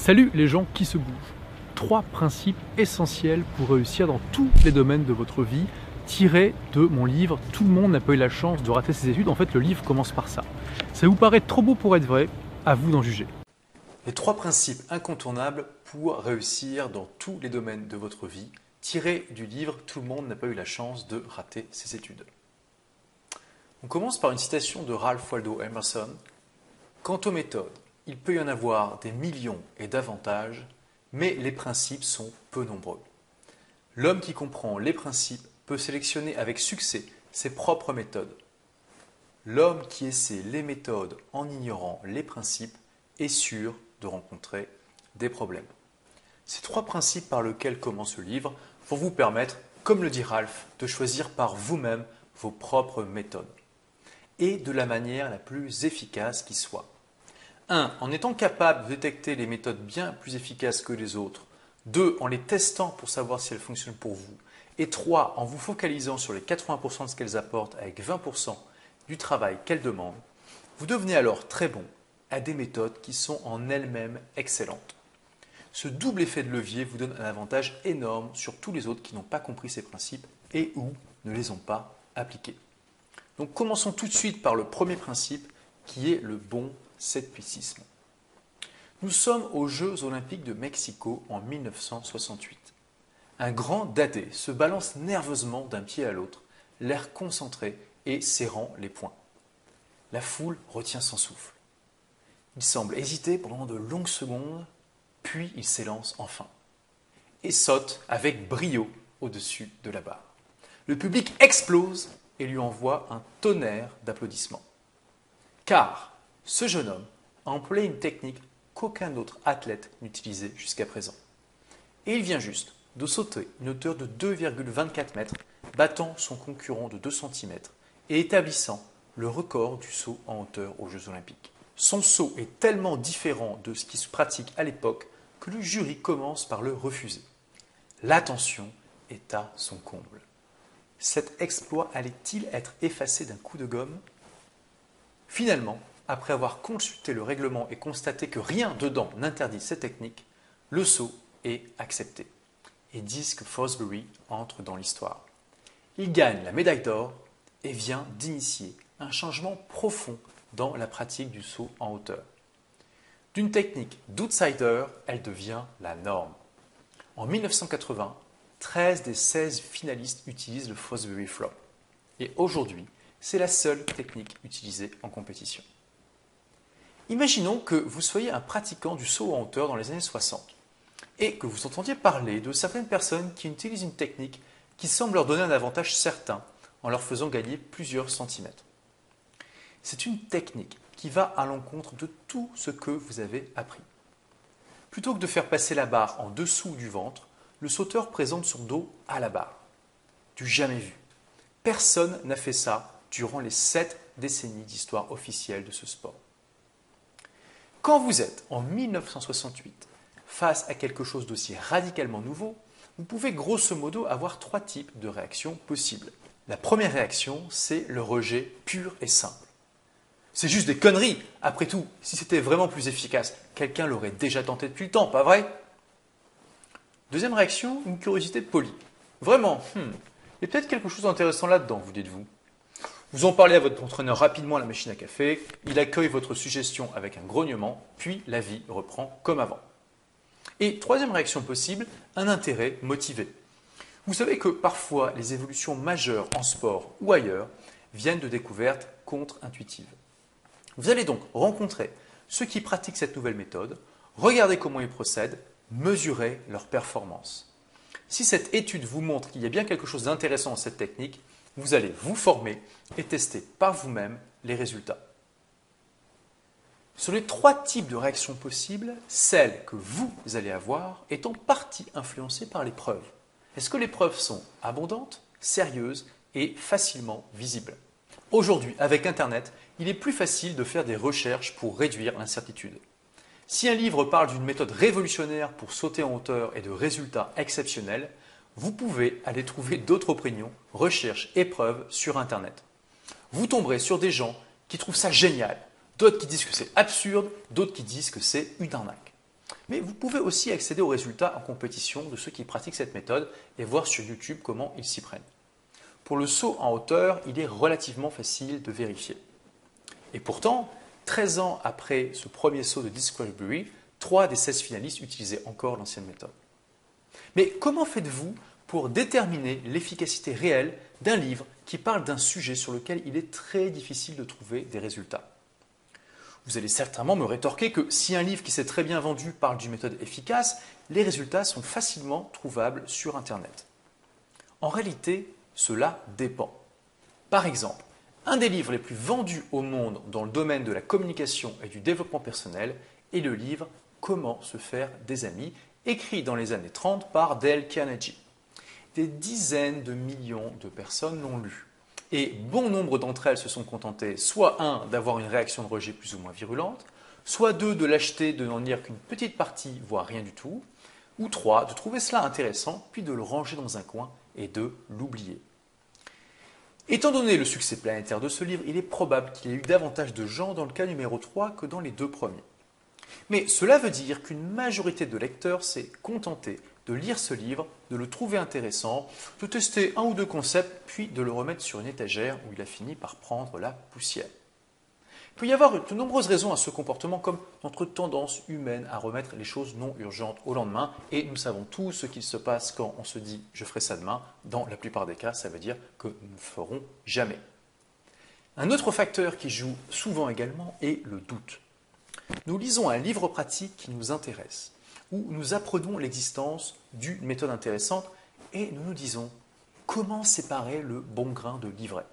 Salut les gens qui se bougent. 3 principes essentiels pour réussir dans tous les domaines de votre vie, tirés de mon livre « Tout le monde n'a pas eu la chance de rater ses études ». En fait, le livre commence par ça. Ça vous paraît trop beau pour être vrai, à vous d'en juger. Les 3 principes incontournables pour réussir dans tous les domaines de votre vie, tirés du livre « Tout le monde n'a pas eu la chance de rater ses études ». On commence par une citation de Ralph Waldo Emerson. « Quant aux méthodes, il peut y en avoir des millions et davantage, mais les principes sont peu nombreux. L'homme qui comprend les principes peut sélectionner avec succès ses propres méthodes. L'homme qui essaie les méthodes en ignorant les principes est sûr de rencontrer des problèmes. » Ces 3 principes par lesquels commence le livre vont vous permettre, comme le dit Ralph, de choisir par vous-même vos propres méthodes et de la manière la plus efficace qui soit. 1. En étant capable de détecter les méthodes bien plus efficaces que les autres. 2. En les testant pour savoir si elles fonctionnent pour vous. Et 3. En vous focalisant sur les 80% de ce qu'elles apportent avec 20% du travail qu'elles demandent. Vous devenez alors très bon à des méthodes qui sont en elles-mêmes excellentes. Ce double effet de levier vous donne un avantage énorme sur tous les autres qui n'ont pas compris ces principes et ou ne les ont pas appliqués. Donc commençons tout de suite par le premier principe qui est le bon scepticisme. Nous sommes aux Jeux Olympiques de Mexico en 1968. Un grand dadé se balance nerveusement d'un pied à l'autre, l'air concentré et serrant les poings. La foule retient son souffle. Il semble hésiter pendant de longues secondes, puis il s'élance enfin et saute avec brio au-dessus de la barre. Le public explose et lui envoie un tonnerre d'applaudissements. Car ce jeune homme a employé une technique qu'aucun autre athlète n'utilisait jusqu'à présent. Et il vient juste de sauter une hauteur de 2,24 mètres, battant son concurrent de 2 cm et établissant le record du saut en hauteur aux Jeux Olympiques. Son saut est tellement différent de ce qui se pratique à l'époque que le jury commence par le refuser. L'attention est à son comble. Cet exploit allait-il être effacé d'un coup de gomme ? Finalement, après avoir consulté le règlement et constaté que rien dedans n'interdit cette technique, le saut est accepté. Et Disc Fosbury entre dans l'histoire. Il gagne la médaille d'or et vient d'initier un changement profond dans la pratique du saut en hauteur. D'une technique d'outsider, elle devient la norme. En 1980, 13 des 16 finalistes utilisent le Fosbury Flop. Et aujourd'hui, c'est la seule technique utilisée en compétition. Imaginons que vous soyez un pratiquant du saut en hauteur dans les années 60 et que vous entendiez parler de certaines personnes qui utilisent une technique qui semble leur donner un avantage certain en leur faisant gagner plusieurs centimètres. C'est une technique qui va à l'encontre de tout ce que vous avez appris. Plutôt que de faire passer la barre en dessous du ventre, le sauteur présente son dos à la barre. Du jamais vu. Personne n'a fait ça durant les 7 décennies d'histoire officielle de ce sport. Quand vous êtes en 1968 face à quelque chose d'aussi radicalement nouveau, vous pouvez grosso modo avoir 3 types de réactions possibles. La première réaction, c'est le rejet pur et simple. C'est juste des conneries. Après tout, si c'était vraiment plus efficace, quelqu'un l'aurait déjà tenté depuis le temps, pas vrai ? Deuxième réaction, une curiosité polie. Vraiment, il y a peut-être quelque chose d'intéressant là-dedans, vous dites-vous. Vous en parlez à votre entraîneur rapidement à la machine à café, il accueille votre suggestion avec un grognement, puis la vie reprend comme avant. Et troisième réaction possible, un intérêt motivé. Vous savez que parfois les évolutions majeures en sport ou ailleurs viennent de découvertes contre-intuitives. Vous allez donc rencontrer ceux qui pratiquent cette nouvelle méthode, regarder comment ils procèdent, mesurer leur performance. Si cette étude vous montre qu'il y a bien quelque chose d'intéressant dans cette technique, vous allez vous former et tester par vous-même les résultats. Sur les 3 types de réactions possibles, celle que vous allez avoir est en partie influencée par les preuves. Est-ce que les preuves sont abondantes, sérieuses et facilement visibles ? Aujourd'hui, avec Internet, il est plus facile de faire des recherches pour réduire l'incertitude. Si un livre parle d'une méthode révolutionnaire pour sauter en hauteur et de résultats exceptionnels, vous pouvez aller trouver d'autres opinions, recherches et preuves sur Internet. Vous tomberez sur des gens qui trouvent ça génial, d'autres qui disent que c'est absurde, d'autres qui disent que c'est une arnaque. Mais vous pouvez aussi accéder aux résultats en compétition de ceux qui pratiquent cette méthode et voir sur YouTube comment ils s'y prennent. Pour le saut en hauteur, il est relativement facile de vérifier. Et pourtant, 13 ans après ce premier saut de Discovery, 3 des 16 finalistes utilisaient encore l'ancienne méthode. Mais comment faites-vous pour déterminer l'efficacité réelle d'un livre qui parle d'un sujet sur lequel il est très difficile de trouver des résultats? Vous allez certainement me rétorquer que si un livre qui s'est très bien vendu parle d'une méthode efficace, les résultats sont facilement trouvables sur Internet. En réalité, cela dépend. Par exemple, un des livres les plus vendus au monde dans le domaine de la communication et du développement personnel est le livre Comment se faire des amis, écrit dans les années 30 par Dale Carnegie. Des dizaines de millions de personnes l'ont lu. Et bon nombre d'entre elles se sont contentées, soit un, d'avoir une réaction de rejet plus ou moins virulente, soit deux, de l'acheter, de n'en lire qu'une petite partie, voire rien du tout, ou trois, de trouver cela intéressant, puis de le ranger dans un coin et de l'oublier. Étant donné le succès planétaire de ce livre, il est probable qu'il y ait eu davantage de gens dans le cas numéro 3 que dans les deux premiers. Mais cela veut dire qu'une majorité de lecteurs s'est contentée de lire ce livre, de le trouver intéressant, de tester un ou deux concepts, puis de le remettre sur une étagère où il a fini par prendre la poussière. Il peut y avoir de nombreuses raisons à ce comportement, comme notre tendance humaine à remettre les choses non urgentes au lendemain, et nous savons tous ce qu'il se passe quand on se dit « je ferai ça demain ». Dans la plupart des cas, ça veut dire que nous ne ferons jamais. Un autre facteur qui joue souvent également est le doute. Nous lisons un livre pratique qui nous intéresse, où nous apprenons l'existence d'une méthode intéressante et nous nous disons comment séparer le bon grain de l'ivraie.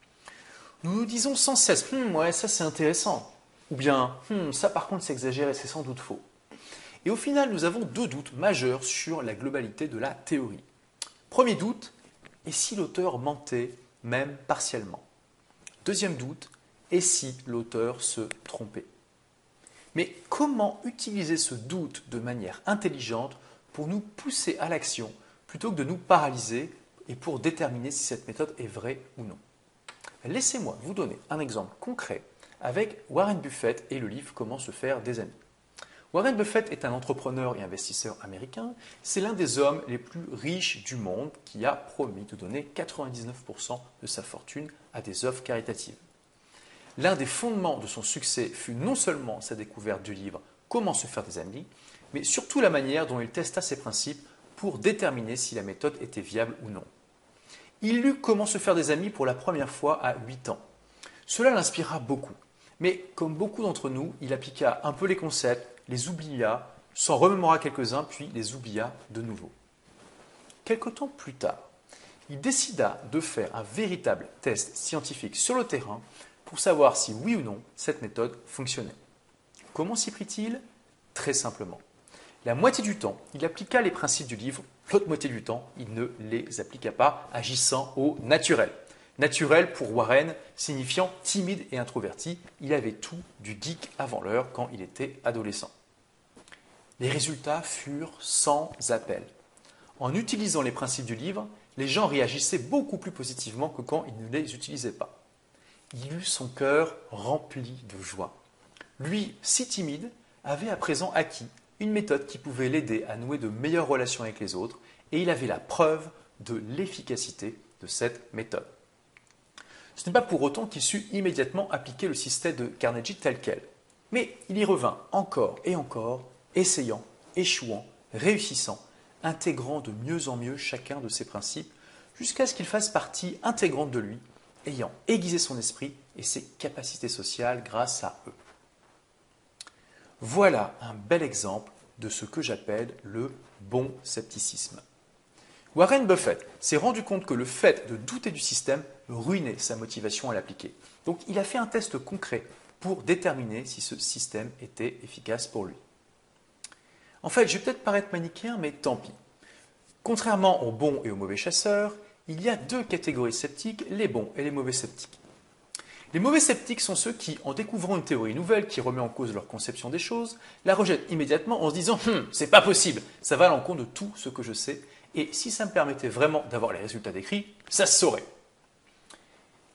Nous nous disons sans cesse ouais, ça c'est intéressant, ou bien ça par contre c'est exagéré, c'est sans doute faux. Et au final, nous avons deux doutes majeurs sur la globalité de la théorie. Premier doute, et si l'auteur mentait, même partiellement? Deuxième doute, et si l'auteur se trompait? Mais comment utiliser ce doute de manière intelligente pour nous pousser à l'action plutôt que de nous paralyser et pour déterminer si cette méthode est vraie ou non? Laissez-moi vous donner un exemple concret avec Warren Buffett et le livre Comment se faire des amis. Warren Buffett est un entrepreneur et investisseur américain. C'est l'un des hommes les plus riches du monde qui a promis de donner 99% de sa fortune à des œuvres caritatives. L'un des fondements de son succès fut non seulement sa découverte du livre Comment se faire des amis, mais surtout la manière dont il testa ses principes pour déterminer si la méthode était viable ou non. Il lut Comment se faire des amis pour la première fois à 8 ans. Cela l'inspira beaucoup, mais comme beaucoup d'entre nous, il appliqua un peu les concepts, les oublia, s'en remémora quelques-uns, puis les oublia de nouveau. Quelque temps plus tard, il décida de faire un véritable test scientifique sur le terrain pour savoir si oui ou non cette méthode fonctionnait. Comment s'y prit-il? Très simplement. La moitié du temps, il appliqua les principes du livre, l'autre moitié du temps, il ne les appliqua pas, agissant au naturel. Naturel pour Warren, signifiant timide et introverti, il avait tout du geek avant l'heure quand il était adolescent. Les résultats furent sans appel. En utilisant les principes du livre, les gens réagissaient beaucoup plus positivement que quand ils ne les utilisaient pas. Il eut son cœur rempli de joie. Lui, si timide, avait à présent acquis une méthode qui pouvait l'aider à nouer de meilleures relations avec les autres, et il avait la preuve de l'efficacité de cette méthode. Ce n'est pas pour autant qu'il sut immédiatement appliquer le système de Carnegie tel quel, mais il y revint encore et encore, essayant, échouant, réussissant, intégrant de mieux en mieux chacun de ses principes, jusqu'à ce qu'il fasse partie intégrante de lui, ayant aiguisé son esprit et ses capacités sociales grâce à eux. Voilà un bel exemple de ce que j'appelle le bon scepticisme. Warren Buffett s'est rendu compte que le fait de douter du système ruinait sa motivation à l'appliquer. Donc il a fait un test concret pour déterminer si ce système était efficace pour lui. En fait, je vais peut-être paraître manichéen, mais tant pis. Contrairement aux bons et aux mauvais chasseurs, il y a deux catégories sceptiques, les bons et les mauvais sceptiques. Les mauvais sceptiques sont ceux qui, en découvrant une théorie nouvelle qui remet en cause leur conception des choses, la rejettent immédiatement en se disant « c'est pas possible, ça va à l'encontre de tout ce que je sais, et si ça me permettait vraiment d'avoir les résultats décrits, ça se saurait ».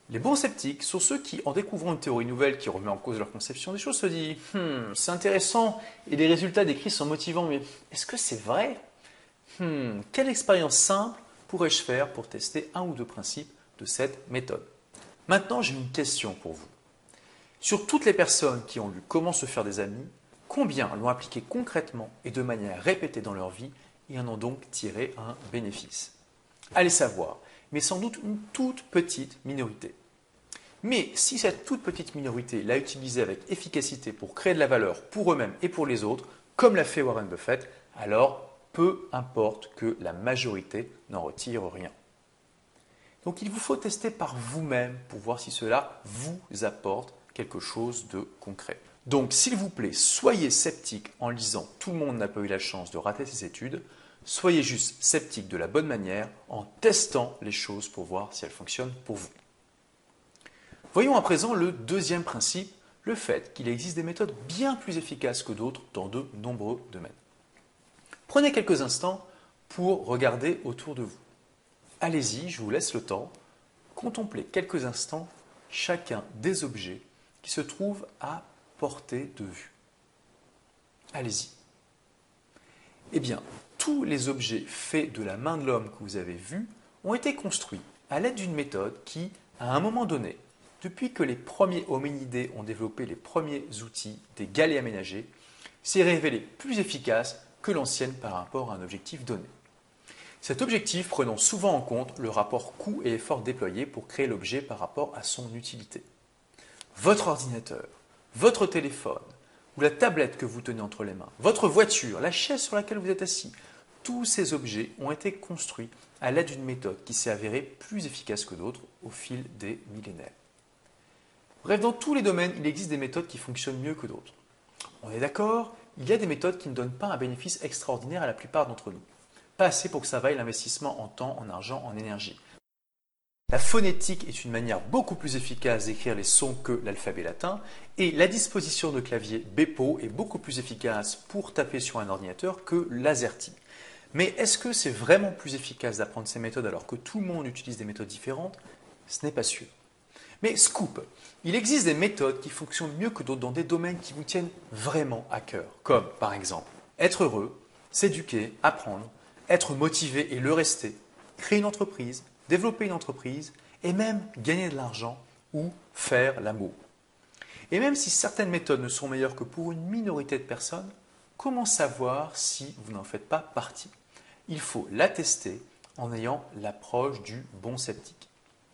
Les bons sceptiques sont ceux qui, en découvrant une théorie nouvelle qui remet en cause leur conception des choses, se disent c'est intéressant et les résultats décrits sont motivants, mais est-ce que c'est vrai? Quelle expérience simple pourrais-je faire pour tester un ou deux principes de cette méthode? Maintenant, j'ai une question pour vous. Sur toutes les personnes qui ont lu Comment se faire des amis, combien l'ont appliqué concrètement et de manière répétée dans leur vie et en ont donc tiré un bénéfice? Allez savoir, mais sans doute une toute petite minorité. Mais si cette toute petite minorité l'a utilisée avec efficacité pour créer de la valeur pour eux-mêmes et pour les autres, comme l'a fait Warren Buffett, alors peu importe que la majorité n'en retire rien. Donc il vous faut tester par vous-même pour voir si cela vous apporte quelque chose de concret. Donc s'il vous plaît, soyez sceptique en lisant Tout le monde n'a pas eu la chance de rater ses études. Soyez juste sceptique de la bonne manière en testant les choses pour voir si elles fonctionnent pour vous. Voyons à présent le deuxième principe, le fait qu'il existe des méthodes bien plus efficaces que d'autres dans de nombreux domaines. Prenez quelques instants pour regarder autour de vous. Allez-y, je vous laisse le temps. Contemplez quelques instants chacun des objets qui se trouvent à portée de vue. Allez-y. Eh bien, tous les objets faits de la main de l'homme que vous avez vus ont été construits à l'aide d'une méthode qui, à un moment donné, depuis que les premiers hominidés ont développé les premiers outils des galets aménagés, s'est révélée plus efficace que l'ancienne par rapport à un objectif donné. Cet objectif prenant souvent en compte le rapport coût et effort déployé pour créer l'objet par rapport à son utilité. Votre ordinateur, votre téléphone ou la tablette que vous tenez entre les mains, votre voiture, la chaise sur laquelle vous êtes assis, tous ces objets ont été construits à l'aide d'une méthode qui s'est avérée plus efficace que d'autres au fil des millénaires. Bref, dans tous les domaines, il existe des méthodes qui fonctionnent mieux que d'autres. On est d'accord, il y a des méthodes qui ne donnent pas un bénéfice extraordinaire à la plupart d'entre nous. Pas assez pour que ça vaille l'investissement en temps, en argent, en énergie. La phonétique est une manière beaucoup plus efficace d'écrire les sons que l'alphabet latin et la disposition de clavier Bepo est beaucoup plus efficace pour taper sur un ordinateur que l'AZERTY. Mais est-ce que c'est vraiment plus efficace d'apprendre ces méthodes alors que tout le monde utilise des méthodes différentes? Ce n'est pas sûr. Mais scoop, il existe des méthodes qui fonctionnent mieux que d'autres dans des domaines qui vous tiennent vraiment à cœur, comme par exemple être heureux, s'éduquer, apprendre, être motivé et le rester, créer une entreprise, développer une entreprise et même gagner de l'argent ou faire l'amour. Et même si certaines méthodes ne sont meilleures que pour une minorité de personnes, comment savoir si vous n'en faites pas partie? Il faut l'attester en ayant l'approche du bon sceptique.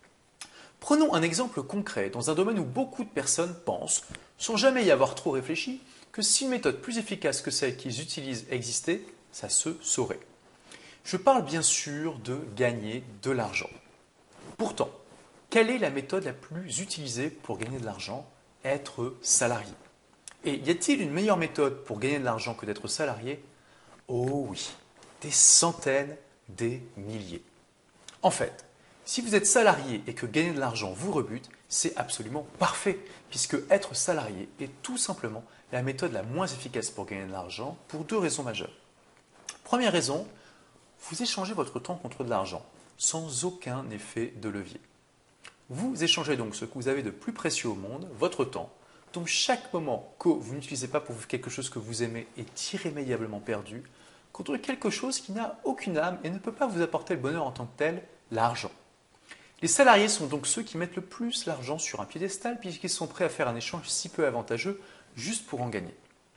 Prenons un exemple concret dans un domaine où beaucoup de personnes pensent, sans jamais y avoir trop réfléchi, que si une méthode plus efficace que celle qu'ils utilisent existait, ça se saurait. Je parle bien sûr de gagner de l'argent. Pourtant, quelle est la méthode la plus utilisée pour gagner de l'argent? Être salarié. Et y a-t-il une meilleure méthode pour gagner de l'argent que d'être salarié? Oh oui, des centaines, des milliers. En fait, si vous êtes salarié et que gagner de l'argent vous rebute, c'est absolument parfait, puisque être salarié est tout simplement la méthode la moins efficace pour gagner de l'argent pour deux raisons majeures. Première raison, vous échangez votre temps contre de l'argent, sans aucun effet de levier. Vous échangez donc ce que vous avez de plus précieux au monde, votre temps, dont chaque moment que vous n'utilisez pas pour quelque chose que vous aimez est irrémédiablement perdu, contre quelque chose qui n'a aucune âme et ne peut pas vous apporter le bonheur en tant que tel, l'argent. Les salariés sont donc ceux qui mettent le plus l'argent sur un piédestal puisqu'ils sont prêts à faire un échange si peu avantageux juste pour en gagner.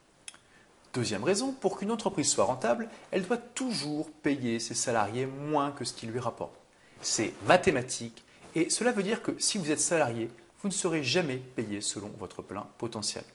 Deuxième raison, pour qu'une entreprise soit rentable, elle doit toujours payer ses salariés moins que ce qu'ils lui rapportent. C'est mathématique et cela veut dire que si vous êtes salarié, vous ne serez jamais payé selon votre plein potentiel.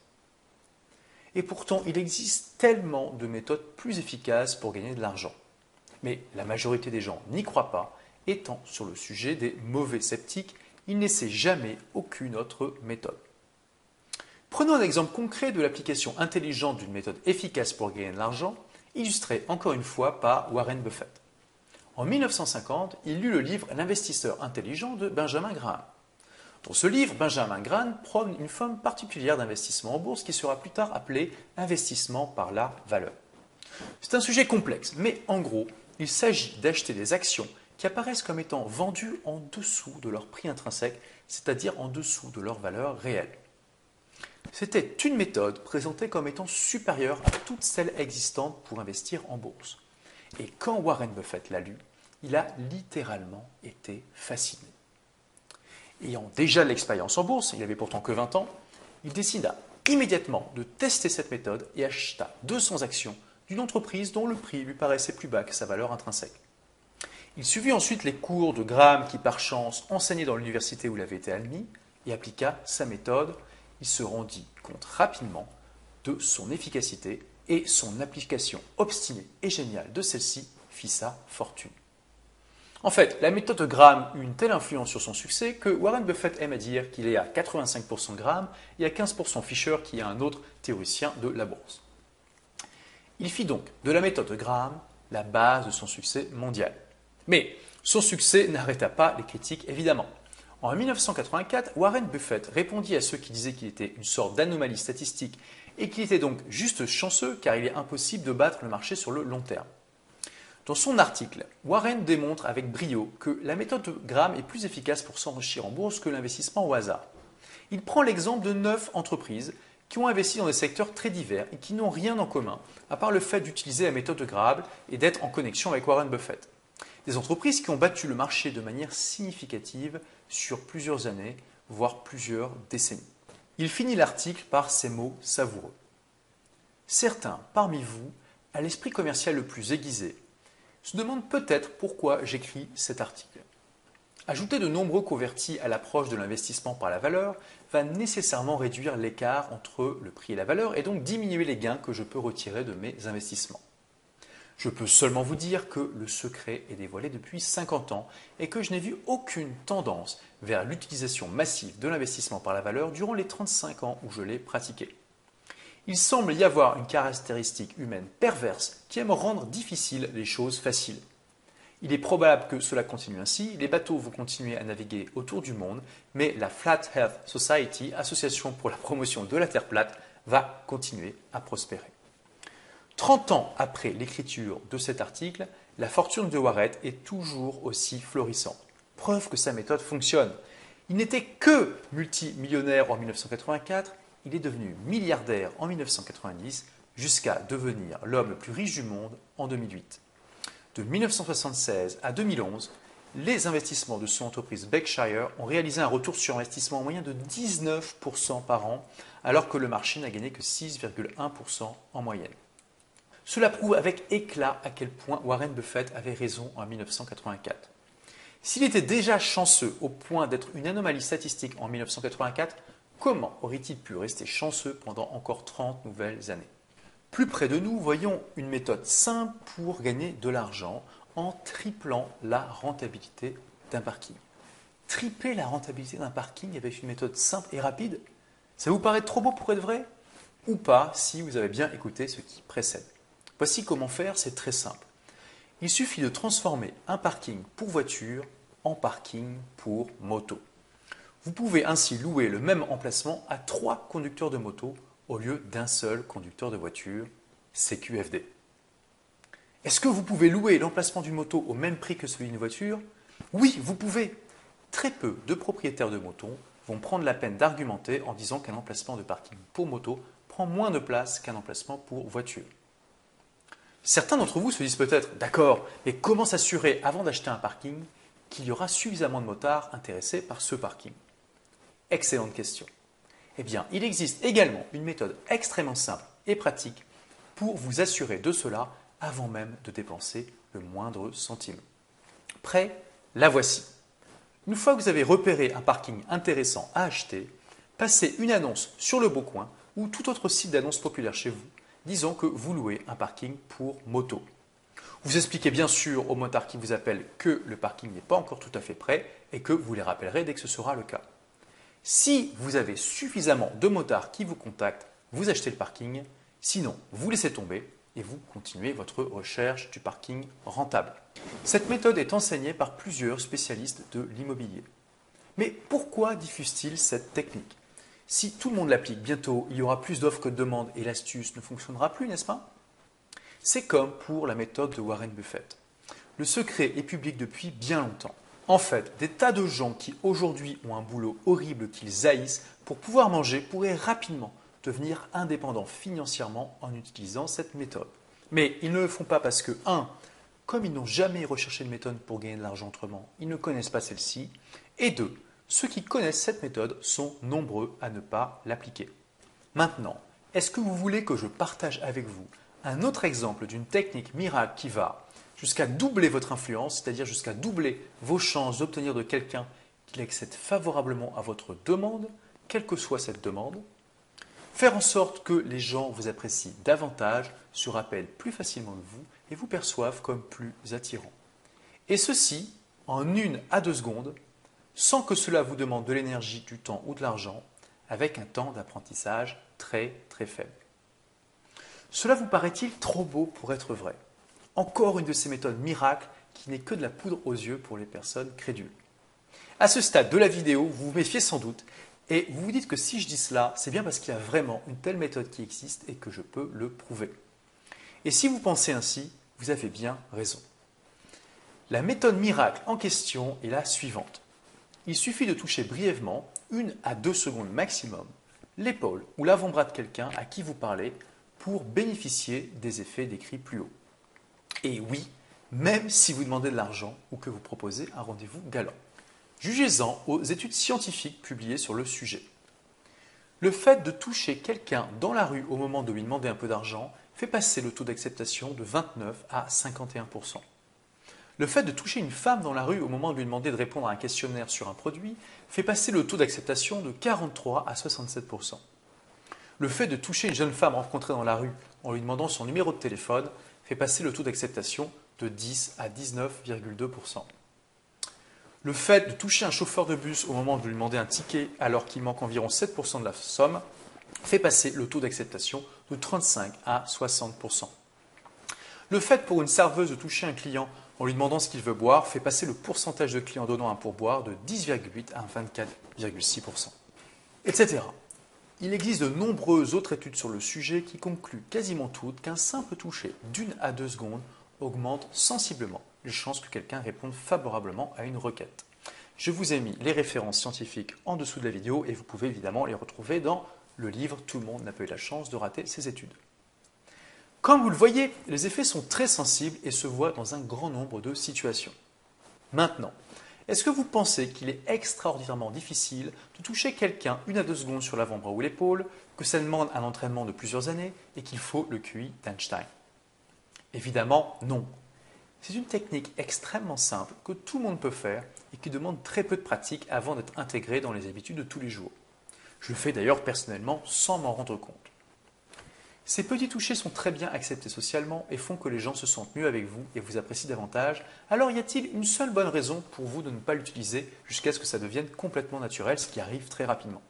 Et pourtant, il existe tellement de méthodes plus efficaces pour gagner de l'argent. Mais la majorité des gens n'y croient pas. Étant sur le sujet des mauvais sceptiques, ils n'essaient jamais aucune autre méthode. Prenons un exemple concret de l'application intelligente d'une méthode efficace pour gagner de l'argent, illustré encore une fois par Warren Buffett. En 1950, il lut le livre L'investisseur intelligent de Benjamin Graham. Dans ce livre, Benjamin Graham prône une forme particulière d'investissement en bourse qui sera plus tard appelée investissement par la valeur. C'est un sujet complexe, mais en gros, il s'agit d'acheter des actions qui apparaissent comme étant vendues en dessous de leur prix intrinsèque c'est-à-dire en dessous de leur valeur réelle. C'était une méthode présentée comme étant supérieure à toutes celles existantes pour investir en bourse. Et quand Warren Buffett l'a lu, il a littéralement été fasciné. Ayant déjà de l'expérience en bourse, il avait pourtant que 20 ans, il décida immédiatement de tester cette méthode et acheta 200 actions d'une entreprise dont le prix lui paraissait plus bas que sa valeur intrinsèque. Il suivit ensuite les cours de Graham qui, par chance, enseignait dans l'université où il avait été admis et appliqua sa méthode. Il se rendit compte rapidement de son efficacité et son application obstinée et géniale de celle-ci fit sa fortune. En fait, la méthode de Graham eut une telle influence sur son succès que Warren Buffett aime à dire qu'il est à 85% Graham et à 15% Fisher qui est un autre théoricien de la bourse. Il fit donc de la méthode de Graham la base de son succès mondial. Mais son succès n'arrêta pas les critiques évidemment. En 1984, Warren Buffett répondit à ceux qui disaient qu'il était une sorte d'anomalie statistique et qu'il était donc juste chanceux car il est impossible de battre le marché sur le long terme. Dans son article, Warren démontre avec brio que la méthode de Graham est plus efficace pour s'enrichir en bourse que l'investissement au hasard. Il prend l'exemple de 9 entreprises qui ont investi dans des secteurs très divers et qui n'ont rien en commun, à part le fait d'utiliser la méthode de Graham et d'être en connexion avec Warren Buffett. Des entreprises qui ont battu le marché de manière significative sur plusieurs années, voire plusieurs décennies. Il finit l'article par ces mots savoureux. Certains parmi vous, à l'esprit commercial le plus aiguisé, se demandent peut-être pourquoi j'écris cet article. Ajouter de nombreux convertis à l'approche de l'investissement par la valeur va nécessairement réduire l'écart entre le prix et la valeur et donc diminuer les gains que je peux retirer de mes investissements. Je peux seulement vous dire que le secret est dévoilé depuis 50 ans et que je n'ai vu aucune tendance vers l'utilisation massive de l'investissement par la valeur durant les 35 ans où je l'ai pratiqué. Il semble y avoir une caractéristique humaine perverse qui aime rendre difficiles les choses faciles. Il est probable que cela continue ainsi, les bateaux vont continuer à naviguer autour du monde, mais la Flat Earth Society, association pour la promotion de la Terre plate, va continuer à prospérer. 30 ans après l'écriture de cet article, la fortune de Warren est toujours aussi florissante. Preuve que sa méthode fonctionne. Il n'était que multimillionnaire en 1984, il est devenu milliardaire en 1990 jusqu'à devenir l'homme le plus riche du monde en 2008. De 1976 à 2011, les investissements de son entreprise Berkshire ont réalisé un retour sur investissement moyen de 19% par an, alors que le marché n'a gagné que 6,1% en moyenne. Cela prouve avec éclat à quel point Warren Buffett avait raison en 1984. S'il était déjà chanceux au point d'être une anomalie statistique en 1984, comment aurait-il pu rester chanceux pendant encore 30 nouvelles années? Plus près de nous, voyons une méthode simple pour gagner de l'argent en triplant la rentabilité d'un parking. Tripler la rentabilité d'un parking avec une méthode simple et rapide, ça vous paraît trop beau pour être vrai? Ou pas si vous avez bien écouté ce qui précède. Voici comment faire, c'est très simple. Il suffit de transformer un parking pour voiture en parking pour moto. Vous pouvez ainsi louer le même emplacement à 3 conducteurs de moto au lieu d'un seul conducteur de voiture, CQFD. Est-ce que vous pouvez louer l'emplacement d'une moto au même prix que celui d'une voiture? Oui, vous pouvez. Très peu de propriétaires de motos vont prendre la peine d'argumenter en disant qu'un emplacement de parking pour moto prend moins de place qu'un emplacement pour voiture. Certains d'entre vous se disent peut-être, d'accord, mais comment s'assurer avant d'acheter un parking qu'il y aura suffisamment de motards intéressés par ce parking? Excellente question. Eh bien, il existe également une méthode extrêmement simple et pratique pour vous assurer de cela avant même de dépenser le moindre centime. Prêt? La voici. Une fois que vous avez repéré un parking intéressant à acheter, passez une annonce sur le Beaucoin ou tout autre site d'annonce populaire chez vous, disant que vous louez un parking pour moto. Vous expliquez bien sûr aux motards qui vous appellent que le parking n'est pas encore tout à fait prêt et que vous les rappellerez dès que ce sera le cas. Si vous avez suffisamment de motards qui vous contactent, vous achetez le parking, sinon vous laissez tomber et vous continuez votre recherche du parking rentable. Cette méthode est enseignée par plusieurs spécialistes de l'immobilier. Mais pourquoi diffuse-t-il cette technique? Si tout le monde l'applique bientôt, il y aura plus d'offres que de demandes et l'astuce ne fonctionnera plus, n'est-ce pas? C'est comme pour la méthode de Warren Buffett. Le secret est public depuis bien longtemps. En fait, des tas de gens qui aujourd'hui ont un boulot horrible qu'ils haïssent pour pouvoir manger pourraient rapidement devenir indépendants financièrement en utilisant cette méthode. Mais ils ne le font pas parce que, 1. Comme ils n'ont jamais recherché de méthode pour gagner de l'argent autrement, ils ne connaissent pas celle-ci. Et 2. Ceux qui connaissent cette méthode sont nombreux à ne pas l'appliquer. Maintenant, est-ce que vous voulez que je partage avec vous un autre exemple d'une technique miracle qui va jusqu'à doubler votre influence, c'est-à-dire jusqu'à doubler vos chances d'obtenir de quelqu'un qu'il accède favorablement à votre demande, quelle que soit cette demande, faire en sorte que les gens vous apprécient davantage, se rappellent plus facilement de vous et vous perçoivent comme plus attirant. Et ceci en 1 à 2 secondes, sans que cela vous demande de l'énergie, du temps ou de l'argent, avec un temps d'apprentissage très très faible. Cela vous paraît-il trop beau pour être vrai? Encore une de ces méthodes miracles qui n'est que de la poudre aux yeux pour les personnes crédules. À ce stade de la vidéo, vous vous méfiez sans doute et vous vous dites que si je dis cela, c'est bien parce qu'il y a vraiment une telle méthode qui existe et que je peux le prouver. Et si vous pensez ainsi, vous avez bien raison. La méthode miracle en question est la suivante. Il suffit de toucher brièvement, 1 à 2 secondes maximum, l'épaule ou l'avant-bras de quelqu'un à qui vous parlez pour bénéficier des effets décrits plus haut. Et oui, même si vous demandez de l'argent ou que vous proposez un rendez-vous galant. Jugez-en aux études scientifiques publiées sur le sujet. Le fait de toucher quelqu'un dans la rue au moment de lui demander un peu d'argent fait passer le taux d'acceptation de 29 à 51%. Le fait de toucher une femme dans la rue au moment de lui demander de répondre à un questionnaire sur un produit fait passer le taux d'acceptation de 43 à 67%. Le fait de toucher une jeune femme rencontrée dans la rue en lui demandant son numéro de téléphone fait passer le taux d'acceptation de 10 à 19,2%. Le fait de toucher un chauffeur de bus au moment de lui demander un ticket alors qu'il manque environ 7% de la somme fait passer le taux d'acceptation de 35 à 60%. Le fait pour une serveuse de toucher un client en lui demandant ce qu'il veut boire fait passer le pourcentage de clients donnant un pourboire de 10,8 à 24,6%, etc. Il existe de nombreuses autres études sur le sujet qui concluent quasiment toutes qu'un simple toucher d'1 à 2 secondes augmente sensiblement les chances que quelqu'un réponde favorablement à une requête. Je vous ai mis les références scientifiques en dessous de la vidéo et vous pouvez évidemment les retrouver dans le livre « Tout le monde n'a pas eu la chance de rater ses études ». Comme vous le voyez, les effets sont très sensibles et se voient dans un grand nombre de situations. Maintenant, est-ce que vous pensez qu'il est extraordinairement difficile de toucher quelqu'un 1 à 2 secondes sur l'avant-bras ou l'épaule, que ça demande un entraînement de plusieurs années et qu'il faut le QI d'Einstein? Évidemment, non. C'est une technique extrêmement simple que tout le monde peut faire et qui demande très peu de pratique avant d'être intégrée dans les habitudes de tous les jours. Je le fais d'ailleurs personnellement sans m'en rendre compte. Ces petits touchés sont très bien acceptés socialement et font que les gens se sentent mieux avec vous et vous apprécient davantage. Alors y a-t-il une seule bonne raison pour vous de ne pas l'utiliser jusqu'à ce que ça devienne complètement naturel, ce qui arrive très rapidement?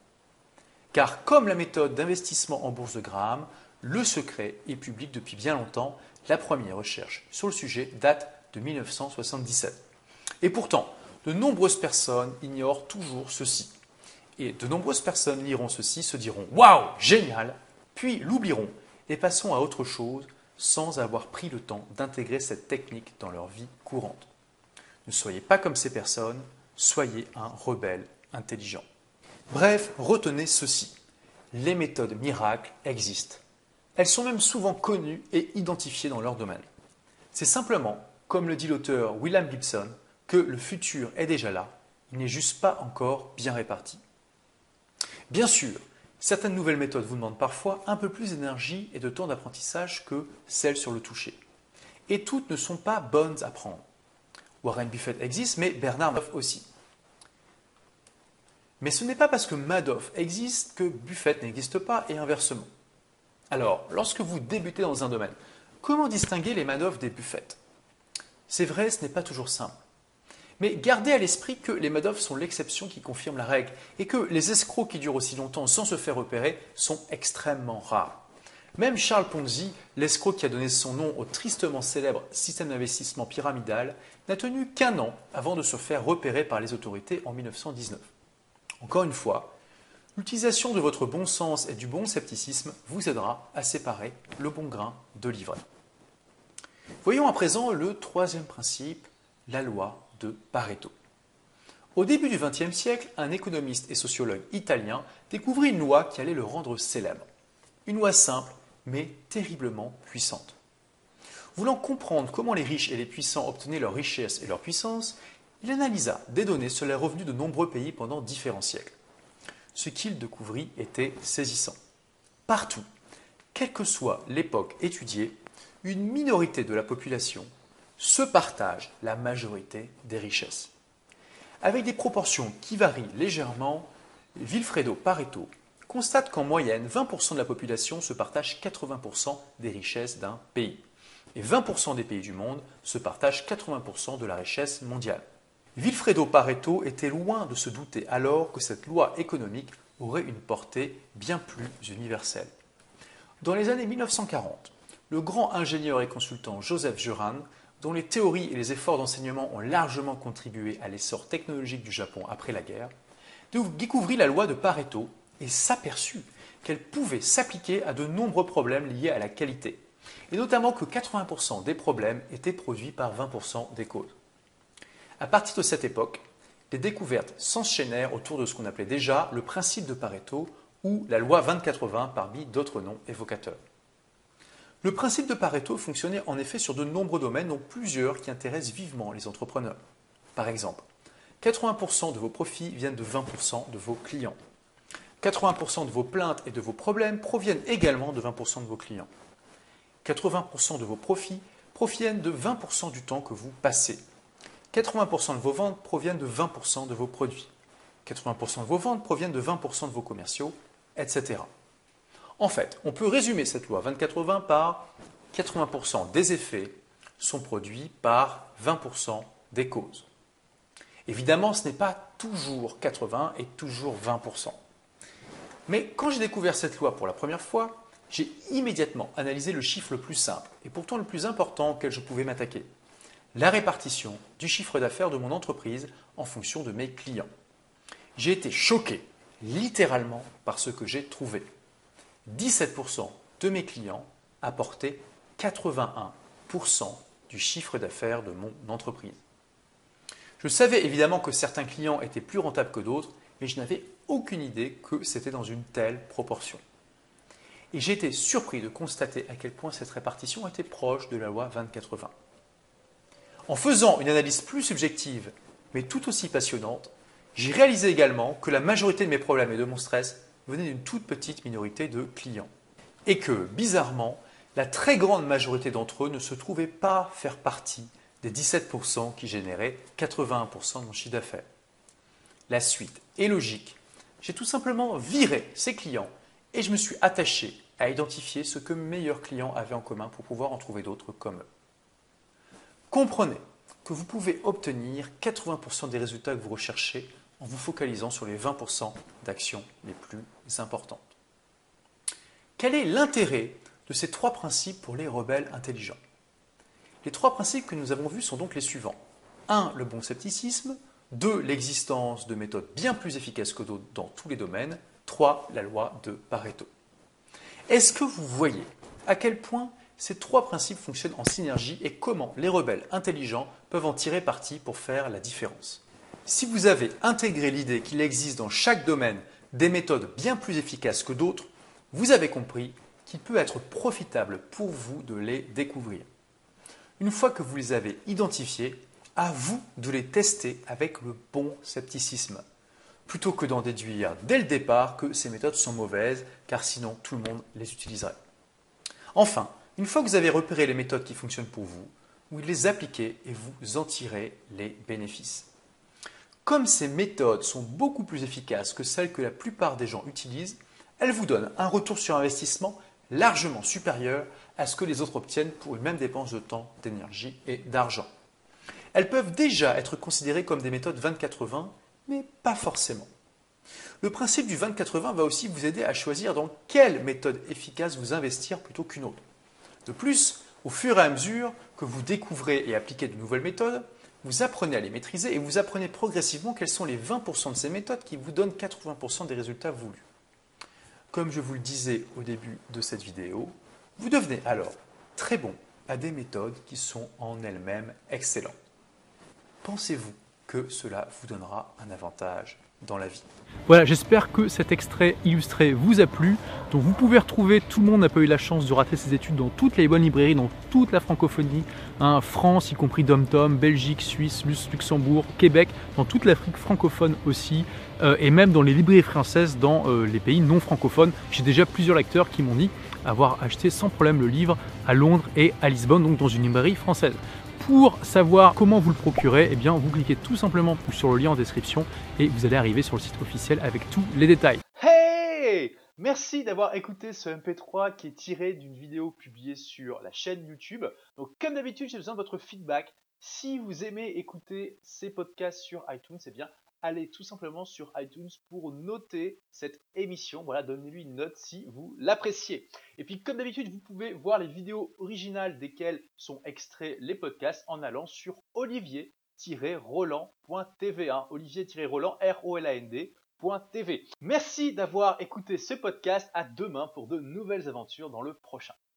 Car comme la méthode d'investissement en bourse de Graham, le secret est public depuis bien longtemps. La première recherche sur le sujet date de 1977. Et pourtant, de nombreuses personnes ignorent toujours ceci. Et de nombreuses personnes liront ceci, se diront « Waouh, génial !» puis l'oublieront et passons à autre chose sans avoir pris le temps d'intégrer cette technique dans leur vie courante. Ne soyez pas comme ces personnes, soyez un rebelle intelligent. Bref, retenez ceci. Les méthodes miracles existent. Elles sont même souvent connues et identifiées dans leur domaine. C'est simplement, comme le dit l'auteur William Gibson, que le futur est déjà là, il n'est juste pas encore bien réparti. Bien sûr, certaines nouvelles méthodes vous demandent parfois un peu plus d'énergie et de temps d'apprentissage que celles sur le toucher. Et toutes ne sont pas bonnes à prendre. Warren Buffett existe, mais Bernard Madoff aussi. Mais ce n'est pas parce que Madoff existe que Buffett n'existe pas et inversement. Alors, lorsque vous débutez dans un domaine, comment distinguer les Madoff des Buffett? C'est vrai, ce n'est pas toujours simple. Mais gardez à l'esprit que les Madoff sont l'exception qui confirme la règle et que les escrocs qui durent aussi longtemps sans se faire repérer sont extrêmement rares. Même Charles Ponzi, l'escroc qui a donné son nom au tristement célèbre système d'investissement pyramidal, n'a tenu qu'1 an avant de se faire repérer par les autorités en 1919. Encore une fois, l'utilisation de votre bon sens et du bon scepticisme vous aidera à séparer le bon grain de l'ivraie. Voyons à présent le troisième principe, la loi de Pareto. Au début du XXe siècle, un économiste et sociologue italien découvrit une loi qui allait le rendre célèbre. Une loi simple, mais terriblement puissante. Voulant comprendre comment les riches et les puissants obtenaient leur richesse et leur puissance, il analysa des données sur les revenus de nombreux pays pendant différents siècles. Ce qu'il découvrit était saisissant. Partout, quelle que soit l'époque étudiée, une minorité de la population se partage la majorité des richesses. Avec des proportions qui varient légèrement, Vilfredo Pareto constate qu'en moyenne, 20% de la population se partage 80% des richesses d'un pays. Et 20% des pays du monde se partagent 80% de la richesse mondiale. Vilfredo Pareto était loin de se douter alors que cette loi économique aurait une portée bien plus universelle. Dans les années 1940, le grand ingénieur et consultant Joseph Juran, dont les théories et les efforts d'enseignement ont largement contribué à l'essor technologique du Japon après la guerre, découvrit la loi de Pareto et s'aperçut qu'elle pouvait s'appliquer à de nombreux problèmes liés à la qualité, et notamment que 80% des problèmes étaient produits par 20% des causes. À partir de cette époque, les découvertes s'enchaînèrent autour de ce qu'on appelait déjà le principe de Pareto ou la loi 20-80 parmi d'autres noms évocateurs. Le principe de Pareto fonctionnait en effet sur de nombreux domaines, dont plusieurs qui intéressent vivement les entrepreneurs. Par exemple, 80% de vos profits viennent de 20% de vos clients. 80% de vos plaintes et de vos problèmes proviennent également de 20% de vos clients. 80% de vos profits proviennent de 20% du temps que vous passez. 80% de vos ventes proviennent de 20% de vos produits. 80% de vos ventes proviennent de 20% de vos commerciaux, etc. En fait, on peut résumer cette loi 20-80 par 80% des effets sont produits par 20% des causes. Évidemment, ce n'est pas toujours 80 et toujours 20%. Mais quand j'ai découvert cette loi pour la première fois, j'ai immédiatement analysé le chiffre le plus simple et pourtant le plus important auquel je pouvais m'attaquer. La répartition du chiffre d'affaires de mon entreprise en fonction de mes clients. J'ai été choqué, littéralement, par ce que j'ai trouvé. 17% de mes clients apportaient 81% du chiffre d'affaires de mon entreprise. Je savais évidemment que certains clients étaient plus rentables que d'autres, mais je n'avais aucune idée que c'était dans une telle proportion. Et j'ai été surpris de constater à quel point cette répartition était proche de la loi 20-80. En faisant une analyse plus subjective, mais tout aussi passionnante, j'ai réalisé également que la majorité de mes problèmes et de mon stress venaient d'une toute petite minorité de clients. Et que, bizarrement, la très grande majorité d'entre eux ne se trouvaient pas faire partie des 17% qui généraient 81% de mon chiffre d'affaires. La suite est logique. J'ai tout simplement viré ces clients et je me suis attaché à identifier ce que mes meilleurs clients avaient en commun pour pouvoir en trouver d'autres comme eux. Comprenez que vous pouvez obtenir 80% des résultats que vous recherchez en vous focalisant sur les 20% d'actions les plus importantes. Quel est l'intérêt de ces trois principes pour les rebelles intelligents? Les trois principes que nous avons vus sont donc les suivants. 1. Le bon scepticisme. 2. L'existence de méthodes bien plus efficaces que d'autres dans tous les domaines. 3. La loi de Pareto. Est-ce que vous voyez à quel point ces trois principes fonctionnent en synergie et comment les rebelles intelligents peuvent en tirer parti pour faire la différence? Si vous avez intégré l'idée qu'il existe dans chaque domaine des méthodes bien plus efficaces que d'autres, vous avez compris qu'il peut être profitable pour vous de les découvrir. Une fois que vous les avez identifiés, à vous de les tester avec le bon scepticisme, plutôt que d'en déduire dès le départ que ces méthodes sont mauvaises, car sinon tout le monde les utiliserait. Enfin, une fois que vous avez repéré les méthodes qui fonctionnent pour vous, vous les appliquez et vous en tirez les bénéfices. Comme ces méthodes sont beaucoup plus efficaces que celles que la plupart des gens utilisent, elles vous donnent un retour sur investissement largement supérieur à ce que les autres obtiennent pour une même dépense de temps, d'énergie et d'argent. Elles peuvent déjà être considérées comme des méthodes 20-80, mais pas forcément. Le principe du 20-80 va aussi vous aider à choisir dans quelle méthode efficace vous investir plutôt qu'une autre. De plus, au fur et à mesure que vous découvrez et appliquez de nouvelles méthodes, vous apprenez à les maîtriser et vous apprenez progressivement quelles sont les 20% de ces méthodes qui vous donnent 80% des résultats voulus. Comme je vous le disais au début de cette vidéo, vous devenez alors très bon à des méthodes qui sont en elles-mêmes excellentes. Pensez-vous que cela vous donnera un avantage dans la vie. Voilà, j'espère que cet extrait illustré vous a plu. Donc vous pouvez retrouver Tout le monde n'a pas eu la chance de rater ses études dans toutes les bonnes librairies, dans toute la francophonie, France, y compris DomTom, Belgique, Suisse, Luxembourg, Québec, dans toute l'Afrique francophone aussi, et même dans les librairies françaises dans les pays non francophones. J'ai déjà plusieurs lecteurs qui m'ont dit avoir acheté sans problème le livre à Londres et à Lisbonne, donc dans une librairie française. Pour savoir comment vous le procurer, eh bien, vous cliquez tout simplement sur le lien en description et vous allez arriver sur le site officiel avec tous les détails. Hey! Merci d'avoir écouté ce MP3 qui est tiré d'une vidéo publiée sur la chaîne YouTube. Donc comme d'habitude, j'ai besoin de votre feedback. Si vous aimez écouter ces podcasts sur iTunes, eh bien allez tout simplement sur iTunes pour noter cette émission. Voilà, donnez-lui une note si vous l'appréciez. Et puis comme d'habitude, vous pouvez voir les vidéos originales desquelles sont extraits les podcasts en allant sur olivier-roland.tv. Olivier-roland, R-O-L-A-N-D.tv. Merci d'avoir écouté ce podcast. À demain pour de nouvelles aventures dans le prochain.